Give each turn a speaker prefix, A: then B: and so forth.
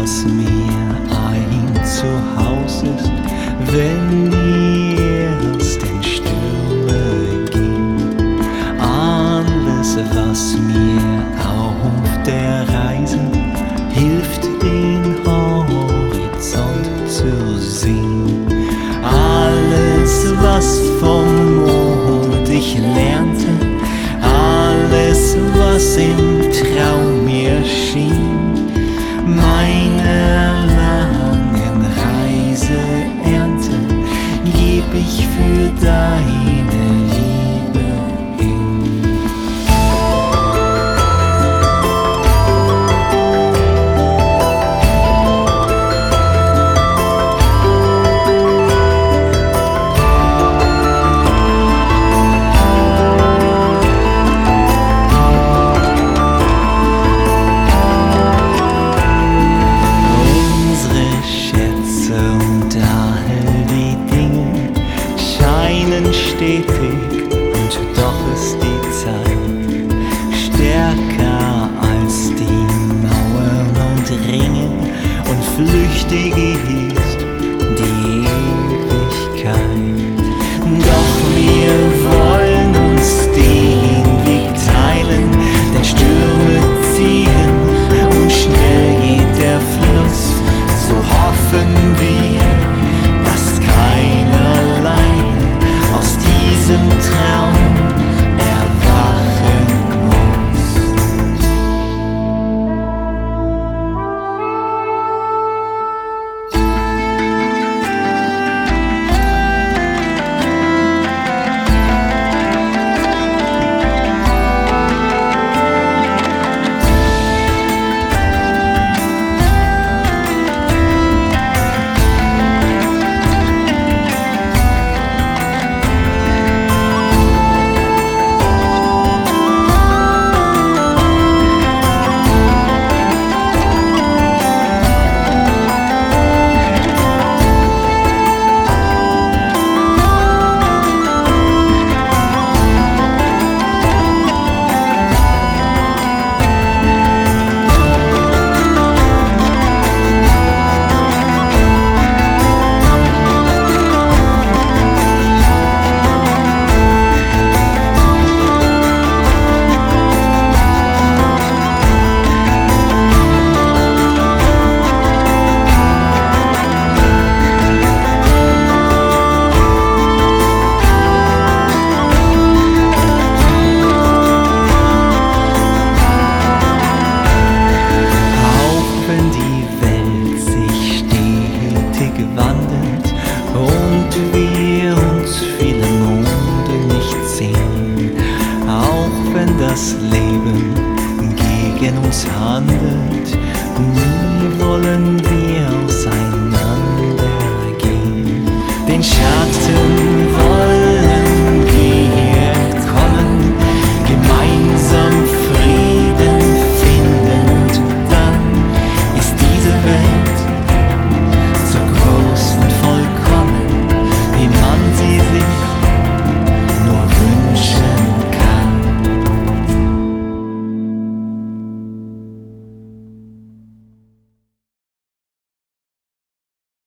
A: was mir ein Zuhause ist, wenn die ersten Stürme gehen. Alles, was mir auf der Reise hilft, den Horizont zu sehen. Alles, was vom Mond ich lernte, alles, was im Traum mir schien, meine langen Reiseernte geb ich für deine Liebe hin. Stetig und doch ist die Zeit stärker als die Mauern und Ringe und flüchtig ist die Ewigkeit. Doch wir wollen uns den Weg teilen, denn Stürme ziehen und schnell geht der Fluss. So hoffen wir, dass keinerlei aus diesem Traum erwachen muss. Und wir uns viele Monde nicht sehen, auch wenn das Leben gegen uns handelt, nie wollen wir auseinander gehen. Den Schatten